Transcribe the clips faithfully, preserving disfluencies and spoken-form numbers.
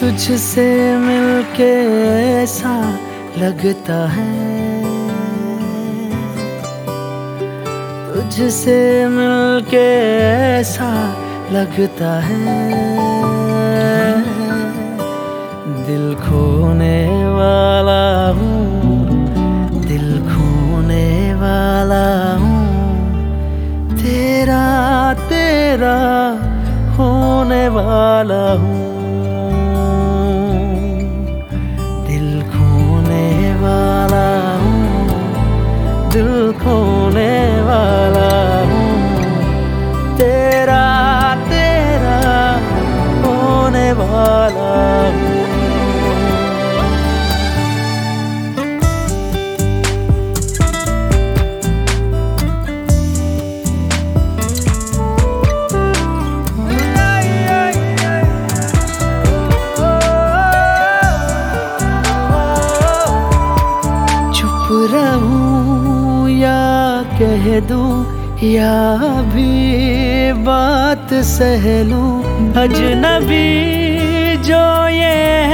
तुझसे मिलके ऐसा लगता है, तुझसे मिलके ऐसा लगता है, दिल खोने वाला हूँ, दिल खोने वाला हूँ, तेरा तेरा होने वाला हूँ, दिल खोने वाला हूँ, दिल खोने वाला हूँ, तेरा तेरा होने वाला हूँ। रहूं या कह दूं या भी बात सह लूं, अजनबी जो ये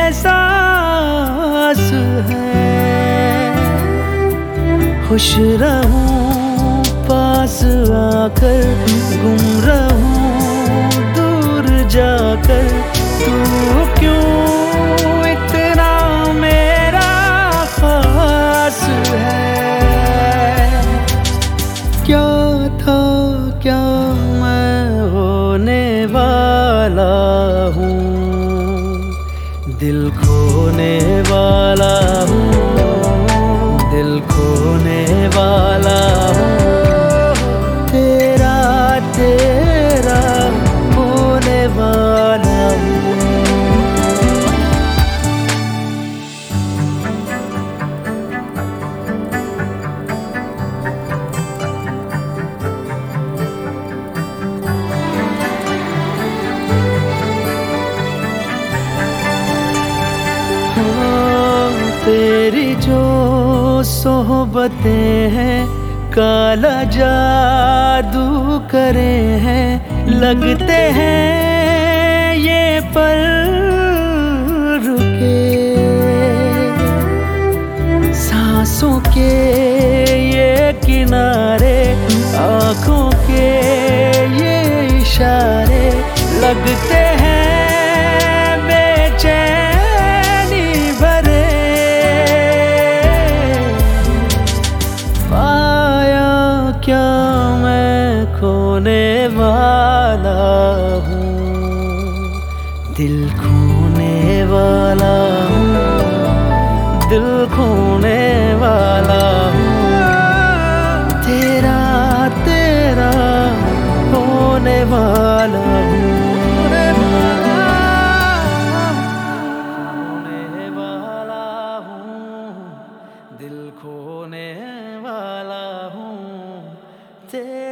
एहसास है, खुश रहूं पास आकर, गुम रहूं दूर जाकर, तू क्यों इतना मेरा खास है। क्या था क्या मैं होने वाला हूँ, दिल खोने वाला हूँ, दिल खोने वाला हूँ, तेरा तेरा होने वाला हूँ। तेरी जो सोहबतें हैं काला जादू करे हैं, लगते हैं ये पल रुके, सांसों के ये किनारे, आँखों के ये इशारे, लगते हैं क्या मैं खोने वाला हूँ, दिल खोने वाला हूँ, दिल खोने वाला हूँ, तेरा तेरा होने वाला हूँ, खोने वाला हूँ, दिल खोने वाला हूँ, तेरा